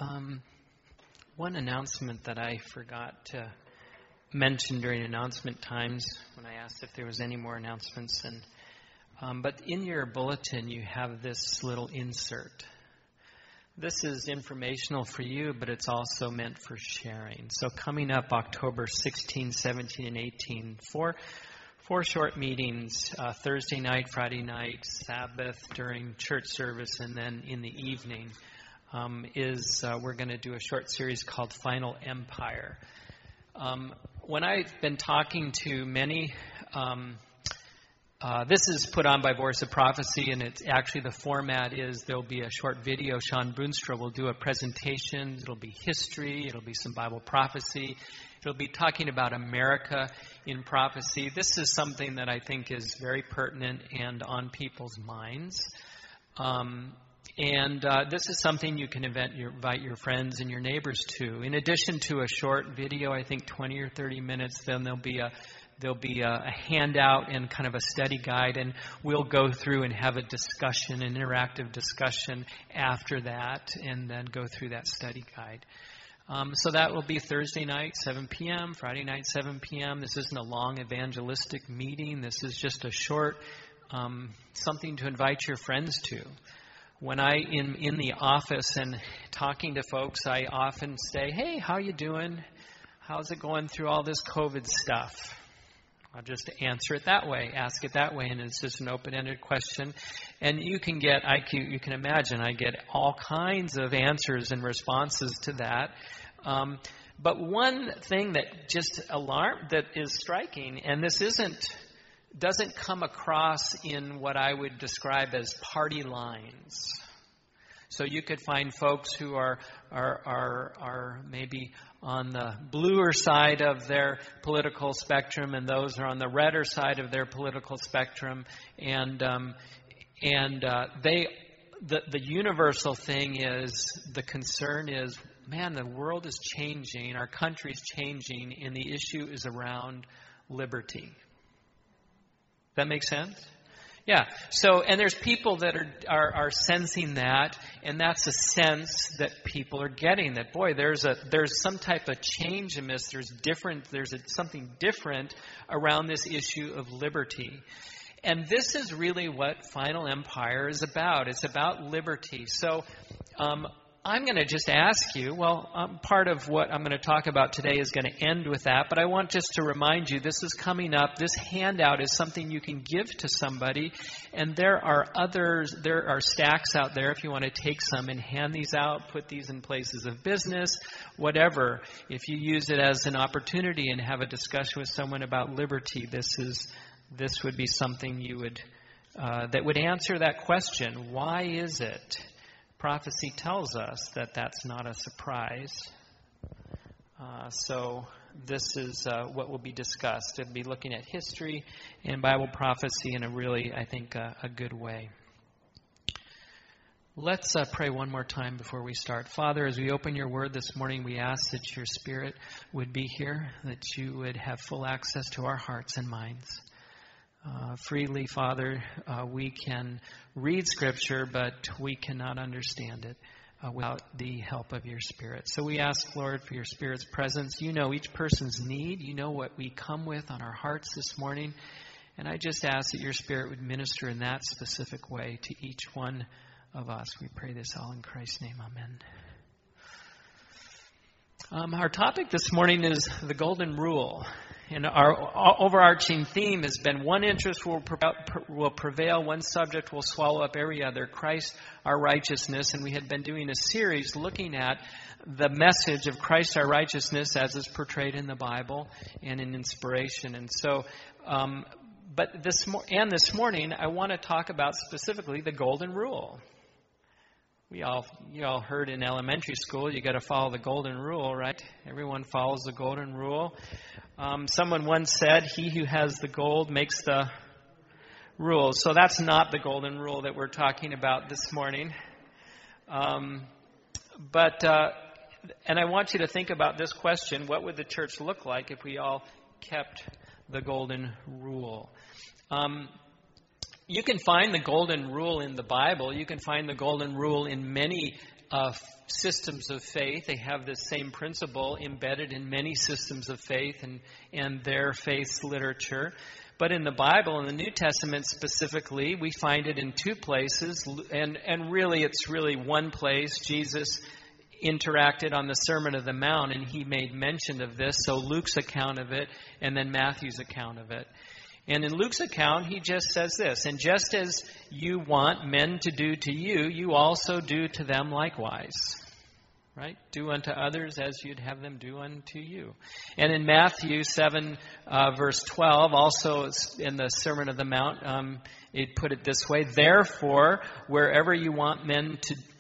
One announcement that I forgot to mention during announcement times when I asked if there was any more announcements, but in your bulletin you have this little insert. This is informational for you, but it's also meant for sharing. So coming up October 16, 17, and 18, four short meetings, Thursday night, Friday night, Sabbath during church service, and then in the evening, we're going to do a short series called Final Empire. When I've been talking to many, this is put on by Voice of Prophecy, and it's actually the format is there'll be a short video. Sean Boonstra will do a presentation. It'll be history. It'll be some Bible prophecy. It'll be talking about America in prophecy. This is something that I think is very pertinent and on people's minds. This is something you can invite your friends and your neighbors to. In addition to a short video, I think 20 or 30 minutes, then there'll be a handout and kind of a study guide, and we'll go through and have a discussion, an interactive discussion after that, and then go through that study guide. So that will be Thursday night, 7 p.m., Friday night, 7 p.m. This isn't a long evangelistic meeting. This is just a short something to invite your friends to. When in the office and talking to folks, I often say, hey, how you doing? How's it going through all this COVID stuff? I'll just answer it that way, ask it that way, and it's just an open-ended question. And you can imagine, I get all kinds of answers and responses to that. But one thing that that is striking, and this doesn't come across in what I would describe as party lines. So you could find folks who are maybe on the bluer side of their political spectrum, and those are on the redder side of their political spectrum, and the universal thing is, the concern is, man, the world is changing, our country's changing, and the issue is around liberty. That make sense? Yeah. So, and there's people that are sensing that, and that's a sense that people are getting, that boy, there's some type of change in this. There's something different around this issue of liberty. And this is really what Final Empire is about. It's about liberty. So, I'm going to just ask you, part of what I'm going to talk about today is going to end with that, but I want just to remind you, this is coming up. This handout is something you can give to somebody, and there are stacks out there if you want to take some and hand these out, put these in places of business, whatever. If you use it as an opportunity and have a discussion with someone about liberty, this would be something you would that would answer that question. Why is it? Prophecy tells us that that's not a surprise. So this is what will be discussed. It'll be looking at history and Bible prophecy in a really, I think, a good way. Let's pray one more time before we start. Father, as we open your word this morning, we ask that your Spirit would be here, that you would have full access to our hearts and minds. Freely, Father, we can read Scripture, but we cannot understand it without the help of your Spirit. So we ask, Lord, for your Spirit's presence. You know each person's need. You know what we come with on our hearts this morning. And I just ask that your Spirit would minister in that specific way to each one of us. We pray this all in Christ's name. Amen. Our topic this morning is the Golden Rule. And our overarching theme has been one interest will prevail, one subject will swallow up every other, Christ our righteousness. And we had been doing a series looking at the message of Christ our righteousness as is portrayed in the Bible and in inspiration. And so, this morning I want to talk about specifically the Golden Rule. You all heard in elementary school, you got to follow the golden rule, right? Everyone follows the golden rule. Someone once said, he who has the gold makes the rules. So that's not the golden rule that we're talking about this morning. And I want you to think about this question: what would the church look like if we all kept the golden rule? You can find the golden rule in the Bible. You can find the golden rule in many systems of faith. They have the same principle embedded in many systems of faith and their faith's literature. But in the Bible, in the New Testament specifically, we find it in two places. And really, it's really one place. Jesus interacted on the Sermon on the Mount, and he made mention of this. So Luke's account of it, and then Matthew's account of it. And in Luke's account, he just says this, and just as you want men to do to you, you also do to them likewise. Right? Do unto others as you'd have them do unto you. And in Matthew 7, verse 12, also in the Sermon on the Mount, it put it this way, therefore, whatever you want men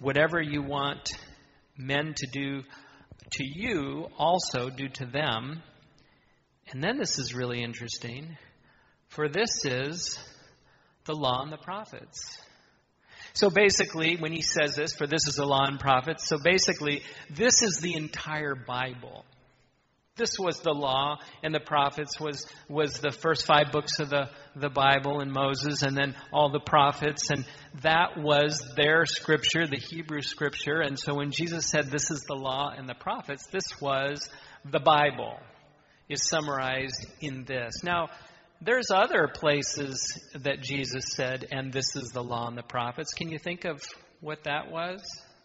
to do to you, also do to them. And then this is really interesting. For this is the law and the prophets. So basically, when he says this, for this is the law and prophets, so basically, this is the entire Bible. This was the law and the prophets was the first 5 books of the Bible and Moses and then all the prophets. And that was their scripture, the Hebrew scripture. And so when Jesus said this is the law and the prophets, this was the Bible is summarized in this. Now, there's other places that Jesus said, and this is the law and the prophets. Can you think of what that was?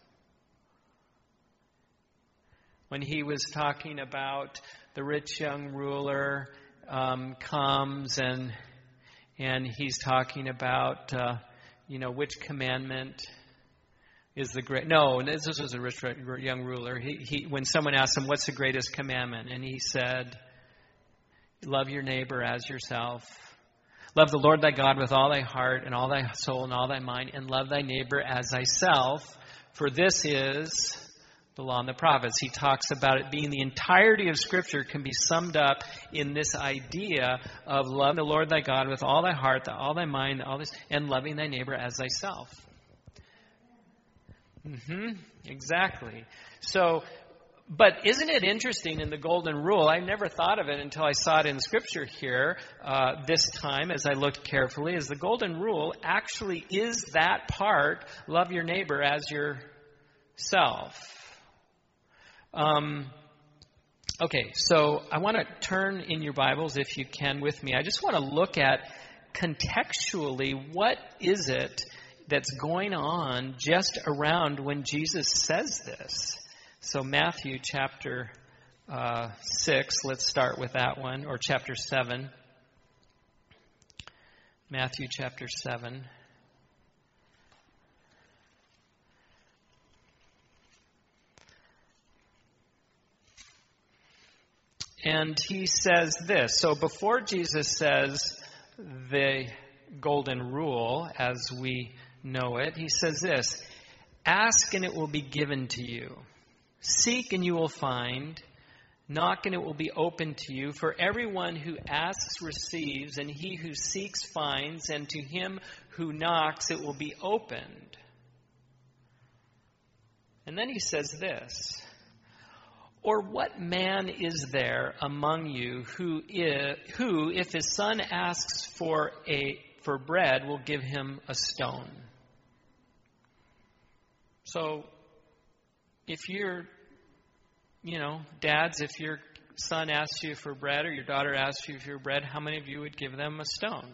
When he was talking about the rich young ruler comes and he's talking about, which commandment is the great... No, this was a rich young ruler. He when someone asked him, what's the greatest commandment? And he said... Love your neighbor as yourself. Love the Lord thy God with all thy heart and all thy soul and all thy mind, and love thy neighbor as thyself, for this is the law and the prophets. He talks about it being the entirety of Scripture can be summed up in this idea of loving the Lord thy God with all thy heart, all thy mind, all this, and loving thy neighbor as thyself. Exactly. So, but isn't it interesting in the Golden Rule? I never thought of it until I saw it in Scripture here this time as I looked carefully, is the Golden Rule actually is that part, love your neighbor as yourself. Okay, so I want to turn in your Bibles, if you can, with me. I just want to look at contextually what is it that's going on just around when Jesus says this. So Matthew chapter 6, let's start with that one, or chapter 7. Matthew chapter 7. And he says this. So before Jesus says the golden rule as we know it, he says this: ask and it will be given to you. Seek and you will find. Knock and it will be open to you. For everyone who asks receives, and he who seeks finds, and to him who knocks it will be opened. And then he says this: or what man is there among you who, if his son asks for bread, will give him a stone? So, if you're, dads, if your son asks you for bread or your daughter asks you for bread, how many of you would give them a stone?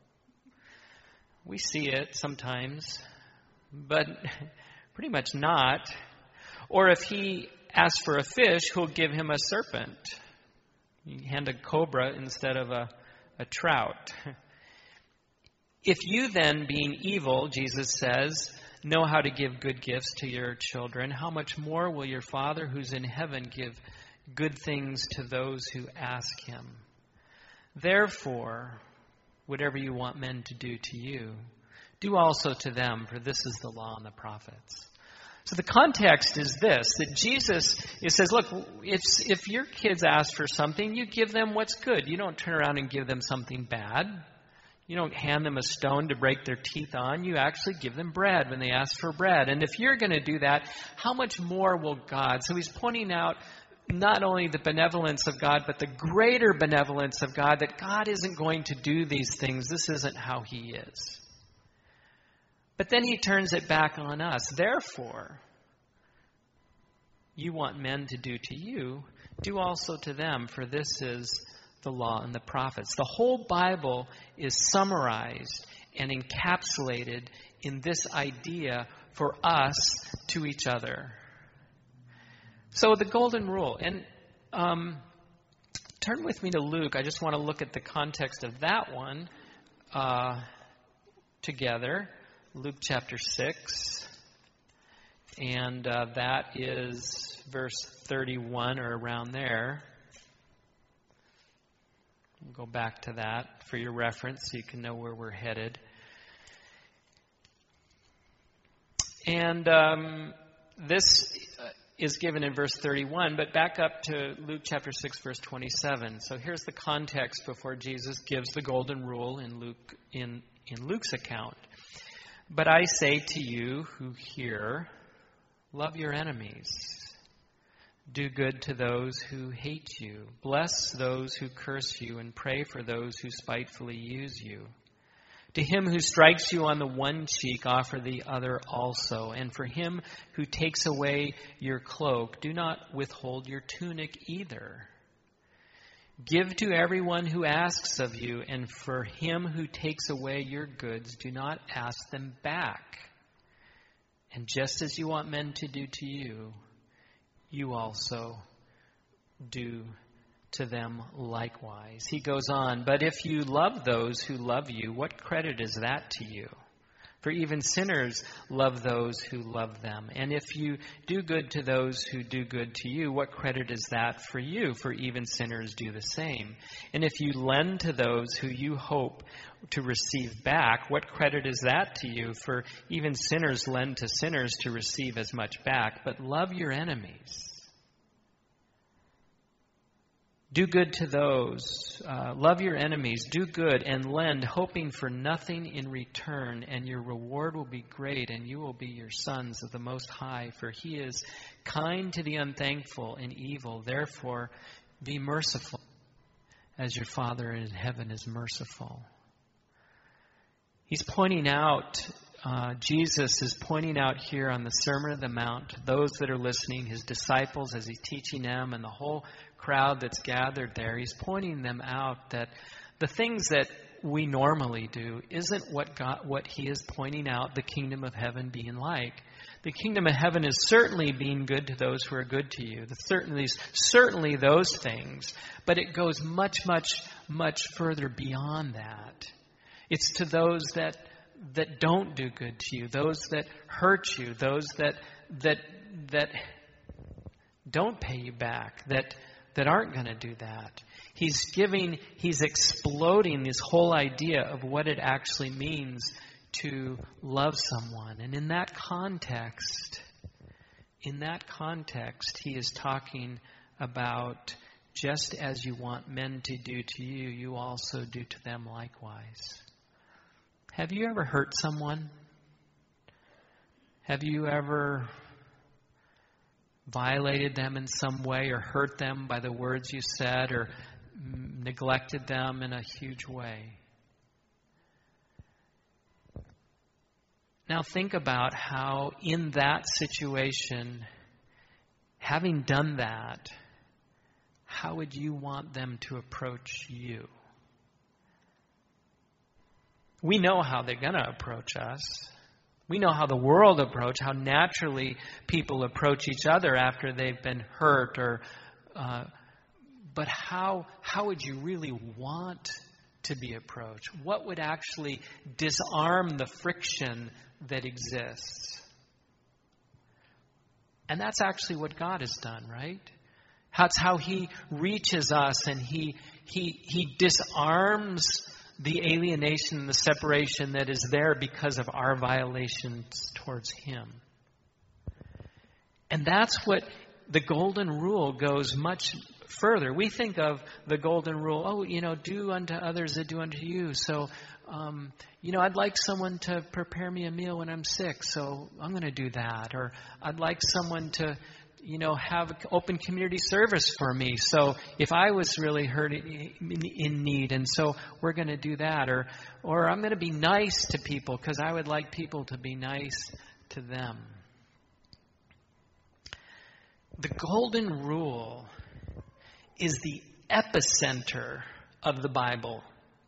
We see it sometimes, but pretty much not. Or if he asks for a fish, who'll give him a serpent? You hand a cobra instead of a trout. If you then, being evil, Jesus says, know how to give good gifts to your children, how much more will your Father who's in heaven give good things to those who ask him? Therefore, whatever you want men to do to you, do also to them, for this is the law and the prophets. So the context is this, that Jesus, it says, look, if your kids ask for something, you give them what's good. You don't turn around and give them something bad. You don't hand them a stone to break their teeth on. You actually give them bread when they ask for bread. And if you're going to do that, how much more will God? So he's pointing out not only the benevolence of God, but the greater benevolence of God, that God isn't going to do these things. This isn't how he is. But then he turns it back on us. Therefore, you want men to do to you, do also to them, for this is the law and the prophets. The whole Bible is summarized and encapsulated in this idea for us to each other. So the golden rule. And turn with me to Luke. I just want to look at the context of that one together. Luke chapter 6. And that is verse 31 or around there. We'll go back to that for your reference so you can know where we're headed. And this is given in verse 31, but back up to Luke chapter 6, verse 27. So here's the context before Jesus gives the golden rule in Luke's account. But I say to you who hear, love your enemies. Do good to those who hate you. Bless those who curse you, and pray for those who spitefully use you. To him who strikes you on the one cheek, offer the other also. And for him who takes away your cloak, do not withhold your tunic either. Give to everyone who asks of you, and for him who takes away your goods, do not ask them back. And just as you want men to do to you, you also do to them likewise. He goes on, but if you love those who love you, what credit is that to you? For even sinners love those who love them. And if you do good to those who do good to you, what credit is that for you? For even sinners do the same. And if you lend to those who you hope to receive back, what credit is that to you? For even sinners lend to sinners to receive as much back. But love your enemies. Do good to those. Love your enemies. Do good and lend, hoping for nothing in return. And your reward will be great, and you will be your sons of the Most High. For he is kind to the unthankful and evil. Therefore, be merciful, as your Father in heaven is merciful. He's pointing out, Jesus is pointing out here on the Sermon on the Mount, those that are listening, his disciples as he's teaching them, and the whole crowd that's gathered there, he's pointing them out that the things that we normally do isn't what he is pointing out the kingdom of heaven being like. The kingdom of heaven is certainly being good to those who are good to you. Certainly those things, but it goes much, much, much further beyond that. It's to those that don't do good to you, those that hurt you, those that don't pay you back, that aren't going to do that. He's exploding this whole idea of what it actually means to love someone. And in that context, he is talking about just as you want men to do to you, you also do to them likewise. Have you ever hurt someone? Have you ever violated them in some way or hurt them by the words you said or neglected them in a huge way? Now think about how in that situation, having done that, how would you want them to approach you? We know how they're going to approach us. We know how the world approach, how naturally people approach each other after they've been hurt, but how would you really want to be approached? What would actually disarm the friction that exists? And that's actually what God has done, right? That's how he reaches us and he disarms the alienation and the separation that is there because of our violations towards him. And that's what the golden rule goes much further. We think of the golden rule, do unto others that do unto you. So, I'd like someone to prepare me a meal when I'm sick, so I'm going to do that. Or I'd like someone to, have open community service for me. So if I was really hurting in need, and so we're going to do that. Or I'm going to be nice to people because I would like people to be nice to them. The golden rule is the epicenter of the Bible.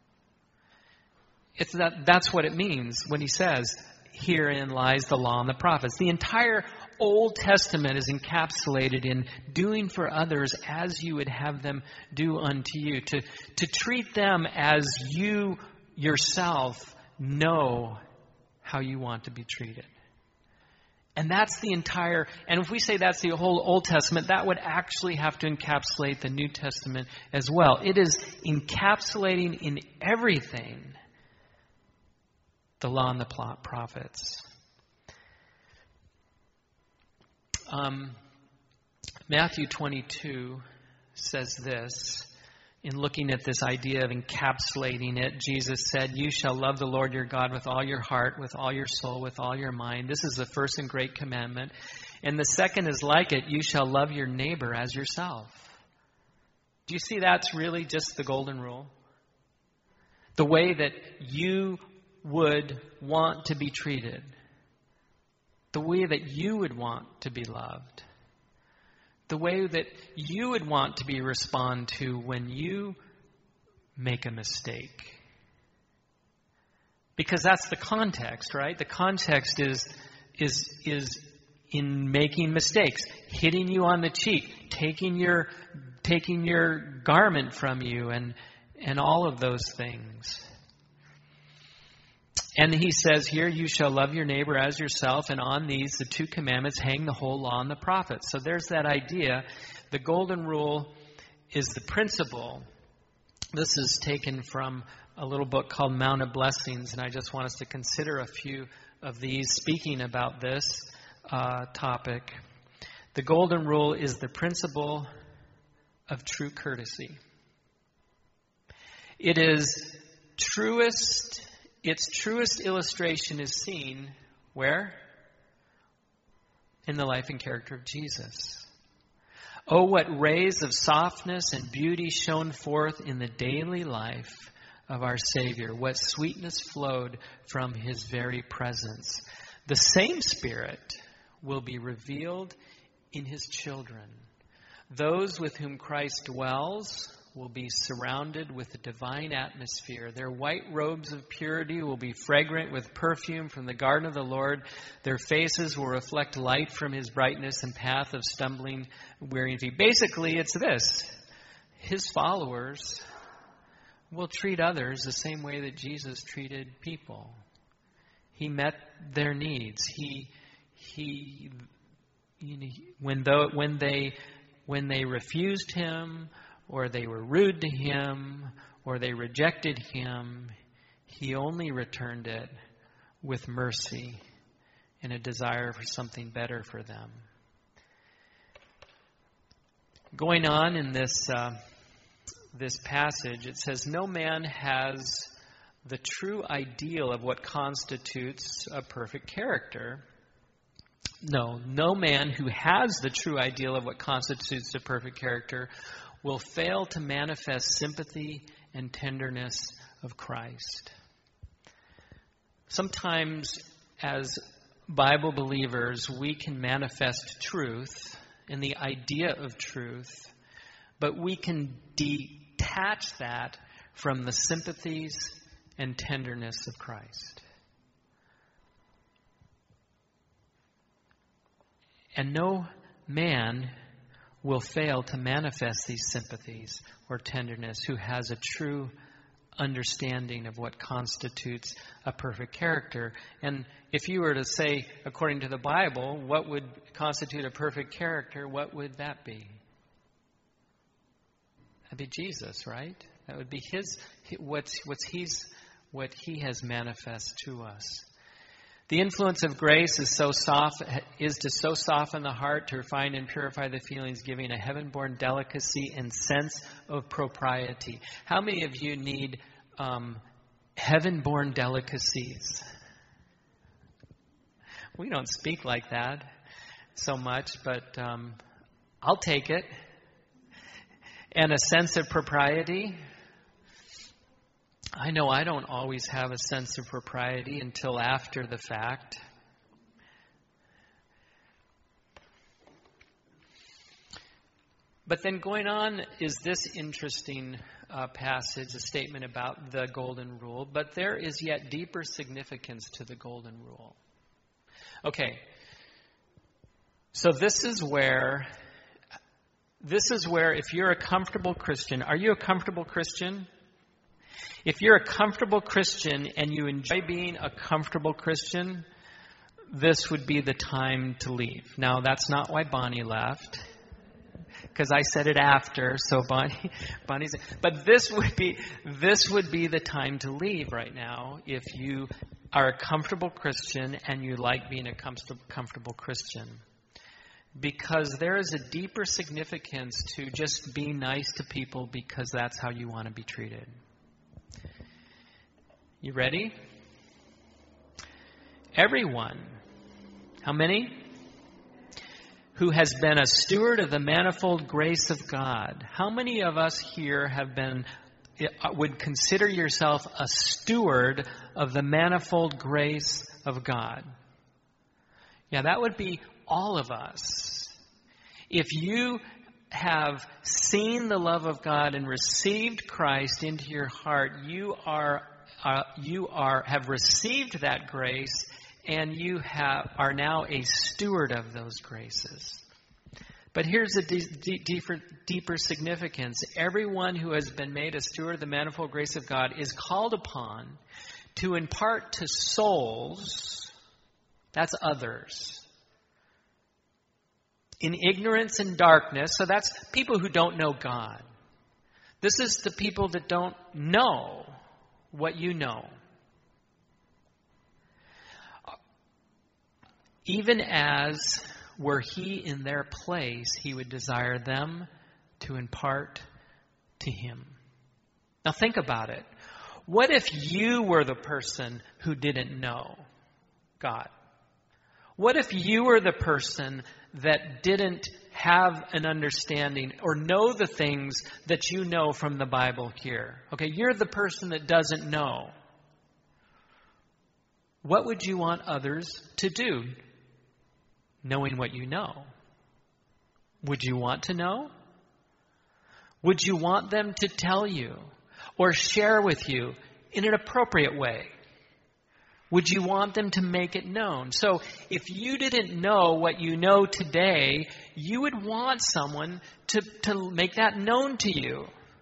That's what it means when he says, herein lies the law and the prophets. The entire Old Testament is encapsulated in doing for others as you would have them do unto you. To treat them as you yourself know how you want to be treated. And that's the entire, and if we say that's the whole Old Testament, that would actually have to encapsulate the New Testament as well. It is encapsulating in everything the law and the prophets. Matthew 22 says this. In looking at this idea of encapsulating it, Jesus said, you shall love the Lord your God with all your heart, with all your soul, with all your mind. This is the first and great commandment. And the second is like it, you shall love your neighbor as yourself. Do you see that's really just the golden rule? The way that you would want to be treated. The way that you would want to be loved. The way that you would want to be responded to when you make a mistake. Because that's the context, right? The context is in making mistakes, hitting you on the cheek, taking your garment from you, and all of those things. And he says here, you shall love your neighbor as yourself, and on these, the two commandments, hang the whole law and the prophets. So there's that idea. The golden rule is the principle. This is taken from a little book called Mount of Blessings, and I just want us to consider a few of these speaking about this topic. The golden rule is the principle of true courtesy. Its truest illustration is seen where? In the life and character of Jesus. Oh, what rays of softness and beauty shone forth in the daily life of our Savior. What sweetness flowed from his very presence. The same Spirit will be revealed in his children. Those with whom Christ dwells will be surrounded with a divine atmosphere. Their white robes of purity will be fragrant with perfume from the garden of the Lord. Their faces will reflect light from his brightness and path of stumbling, wearying feet. Basically, it's this. His followers will treat others the same way that Jesus treated people. He met their needs. When they refused him, or they were rude to him, or they rejected him, he only returned it with mercy and a desire for something better for them. Going on in this passage, it says, no man has the true ideal of what constitutes a perfect character. No man who has the true ideal of what constitutes a perfect character will fail to manifest sympathy and tenderness of Christ. Sometimes as Bible believers, we can manifest truth and the idea of truth, but we can detach that from the sympathies and tenderness of Christ. And no man will fail to manifest these sympathies or tenderness who has a true understanding of what constitutes a perfect character. And if you were to say, according to the Bible, what would constitute a perfect character, what would that be? That'd be Jesus, right? That would be what he has manifest to us. The influence of grace is to so soften the heart, to refine and purify the feelings, giving a heaven-born delicacy and sense of propriety. How many of you need heaven-born delicacies? We don't speak like that so much, but I'll take it. And a sense of propriety. I know I don't always have a sense of propriety until after the fact. But then going on is this interesting passage, a statement about the golden rule. But there is yet deeper significance to the golden rule. Okay. So this is where if you're a comfortable Christian, are you a comfortable Christian? If you're a comfortable Christian and you enjoy being a comfortable Christian, this would be the time to leave. Now, that's not why Bonnie left, because I said it after. So Bonnie's. But this would be the time to leave right now if you are a comfortable Christian and you like being a comfortable Christian. Because there is a deeper significance to just being nice to people because that's how you want to be treated. You ready? Everyone, how many? Who has been a steward of the manifold grace of God. How many of us here would consider yourself a steward of the manifold grace of God? Yeah, that would be all of us. If you have seen the love of God and received Christ into your heart, you have received that grace, and you are now a steward of those graces. But here's a deeper significance. Everyone who has been made a steward of the manifold grace of God is called upon to impart to souls, that's others, in ignorance and darkness. So that's people who don't know God. This is the people that don't know what you know. Even as were he in their place, he would desire them to impart to him. Now think about it. What if you were the person who didn't know God? What if you were the person that didn't have an understanding or know the things that you know from the Bible here? Okay, you're the person that doesn't know. What would you want others to do, knowing what you know? Would you want to know? Would you want them to tell you or share with you in an appropriate way? Would you want them to make it known? So if you didn't know what you know today, you would want someone to make that known to you.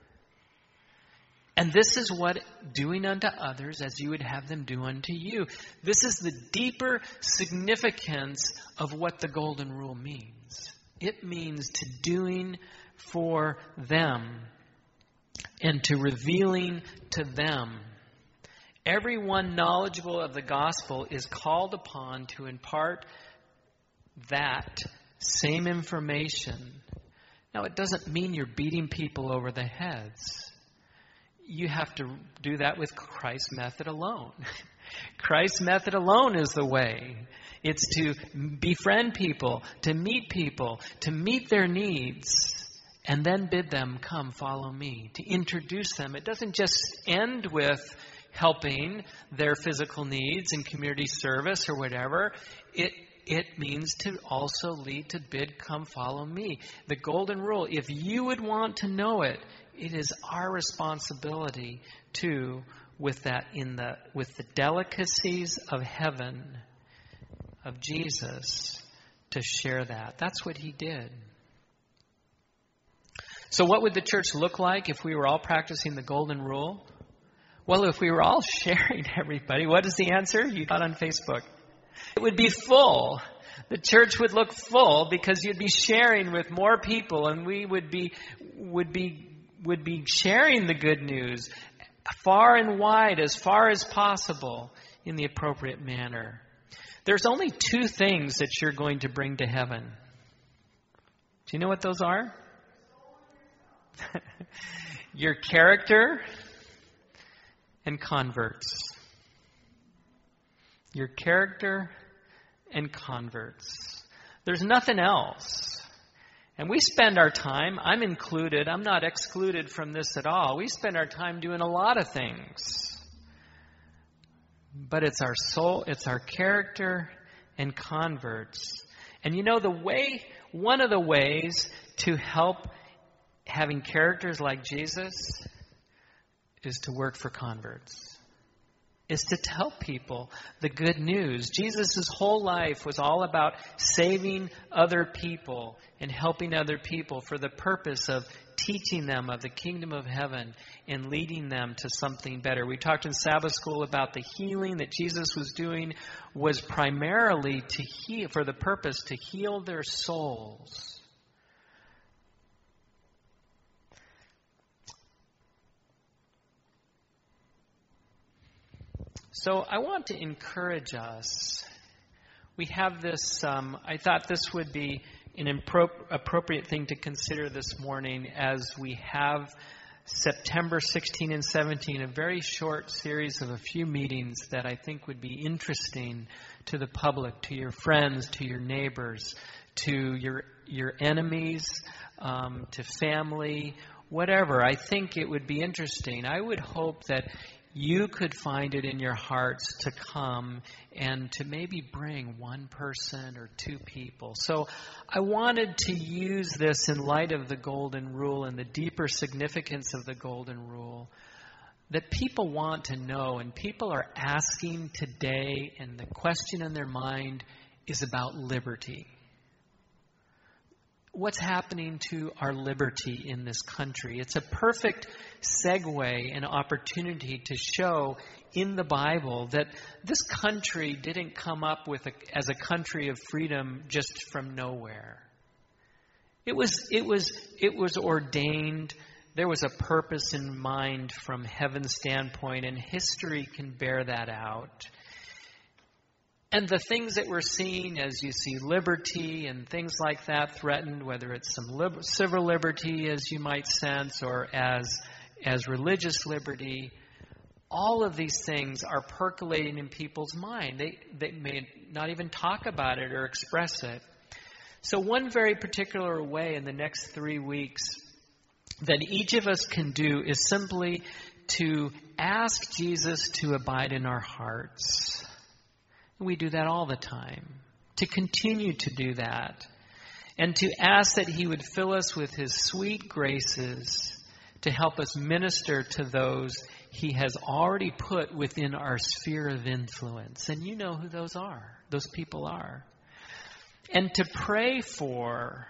And this is what doing unto others as you would have them do unto you. This is the deeper significance of what the golden rule means. It means to doing for them and to revealing to them. Everyone knowledgeable of the gospel is called upon to impart that same information. Now, it doesn't mean you're beating people over the heads. You have to do that with Christ's method alone. Christ's method alone is the way. It's to befriend people, to meet their needs, and then bid them, come, follow me, to introduce them. It doesn't just end with helping their physical needs in community service or whatever. It means to also lead to bid, come, follow me. The golden rule, if you would want to know it, it is our responsibility to, with the delicacies of heaven, of Jesus, to share that. That's what he did. So what would the church look like if we were all practicing the golden rule? Well, if we were all sharing everybody, what is the answer? You got on Facebook. It would be full. The church would look full because you'd be sharing with more people, and we would be sharing the good news far and wide, as far as possible, in the appropriate manner. There's only two things that you're going to bring to heaven. Do you know what those are? Your character and converts. Your character and converts. There's nothing else. And we spend our time, I'm included, I'm not excluded from this at all. We spend our time doing a lot of things. But it's our soul, it's our character and converts. And you know, one of the ways to help having characters like Jesus is to work for converts. Is to tell people the good news. Jesus' whole life was all about saving other people and helping other people for the purpose of teaching them of the kingdom of heaven and leading them to something better. We talked in Sabbath school about the healing that Jesus was doing was primarily to heal, for the purpose to heal their souls. So I want to encourage us. We have this, I thought this would be an appropriate thing to consider this morning as we have September 16 and 17, a very short series of a few meetings that I think would be interesting to the public, to your friends, to your neighbors, to your enemies, to family, whatever. I think it would be interesting. I would hope that you could find it in your hearts to come and to maybe bring one person or two people. So I wanted to use this in light of the Golden Rule and the deeper significance of the Golden Rule that people want to know and people are asking today, and the question in their mind is about liberty. What's happening to our liberty in this country? It's a perfect segue and opportunity to show in the Bible that this country didn't come up with as a country of freedom just from nowhere. It was ordained. There was a purpose in mind from heaven's standpoint, and history can bear that out. And the things that we're seeing as you see liberty and things like that threatened, whether it's some civil liberty as you might sense or as religious liberty, all of these things are percolating in people's mind. They may not even talk about it or express it. So one very particular way in the next 3 weeks that each of us can do is simply to ask Jesus to abide in our hearts. We do that all the time. To continue to do that. And to ask that He would fill us with His sweet graces to help us minister to those He has already put within our sphere of influence. And you know who those are. Those people are. And to pray for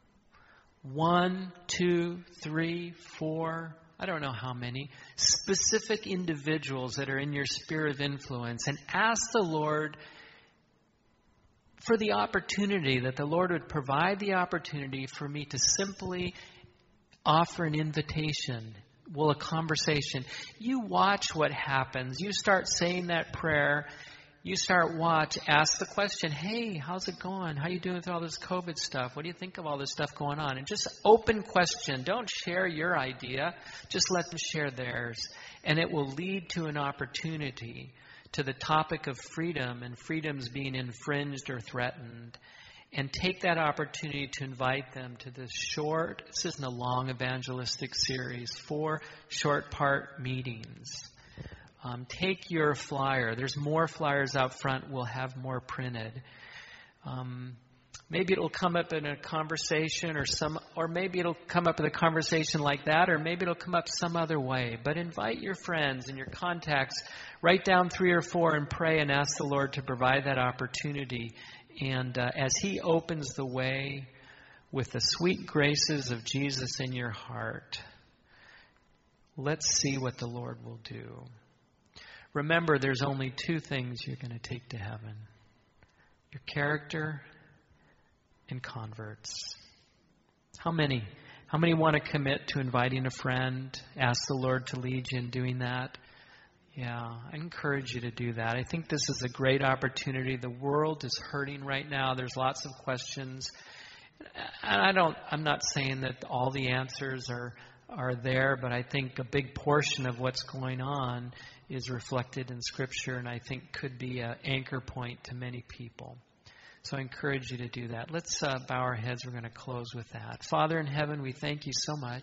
1, 2, 3, 4, I don't know how many, specific individuals that are in your sphere of influence, and ask the Lord for the opportunity, that the Lord would provide the opportunity for me to simply offer an invitation, a conversation. You watch what happens. You start saying that prayer. You ask the question, hey, how's it going? How you doing with all this COVID stuff? What do you think of all this stuff going on? And just open question. Don't share your idea. Just let them share theirs. And it will lead to an opportunity to the topic of freedom and freedoms being infringed or threatened. And take that opportunity to invite them to this isn't a long evangelistic series, 4 short part meetings. Take your flyer. There's more flyers out front. We'll have more printed. Maybe it'll come up in a conversation or maybe it'll come up in a conversation like that, or maybe it'll come up some other way. But invite your friends and your contacts. Write down 3 or 4 and pray and ask the Lord to provide that opportunity. And as He opens the way with the sweet graces of Jesus in your heart, let's see what the Lord will do. Remember, there's only 2 things you're going to take to heaven. Your character and converts. How many want to commit to inviting a friend? Ask the Lord to lead you in doing that? Yeah, I encourage you to do that. I think this is a great opportunity. The world is hurting right now. There's lots of questions. And I'm not saying that all the answers are there, but I think a big portion of what's going on is reflected in Scripture, and I think could be an anchor point to many people. So I encourage you to do that. Let's bow our heads. We're going to close with that. Father in heaven, we thank you so much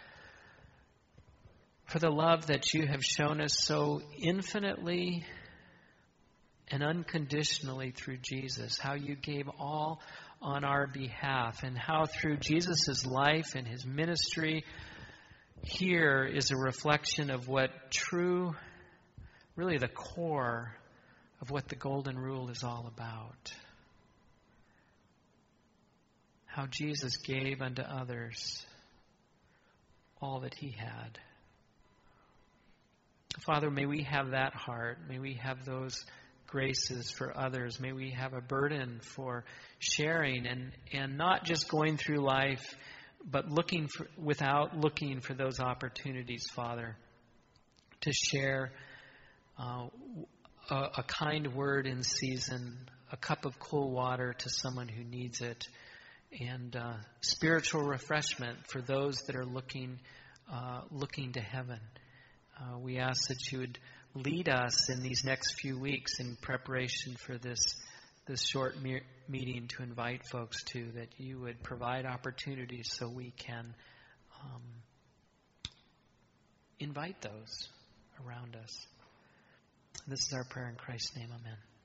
for the love that you have shown us so infinitely and unconditionally through Jesus, how you gave all on our behalf, and how through Jesus' life and his ministry, here is a reflection of what true, really the core of what the Golden Rule is all about. How Jesus gave unto others all that he had. Father, may we have that heart. May we have those graces for others. May we have a burden for sharing and not just going through life, but without looking for those opportunities, Father, to share a kind word in season, a cup of cool water to someone who needs it, and spiritual refreshment for those that are looking to heaven. We ask that you would lead us in these next few weeks in preparation for this short meeting to invite folks to, that you would provide opportunities so we can invite those around us. This is our prayer in Christ's name. Amen.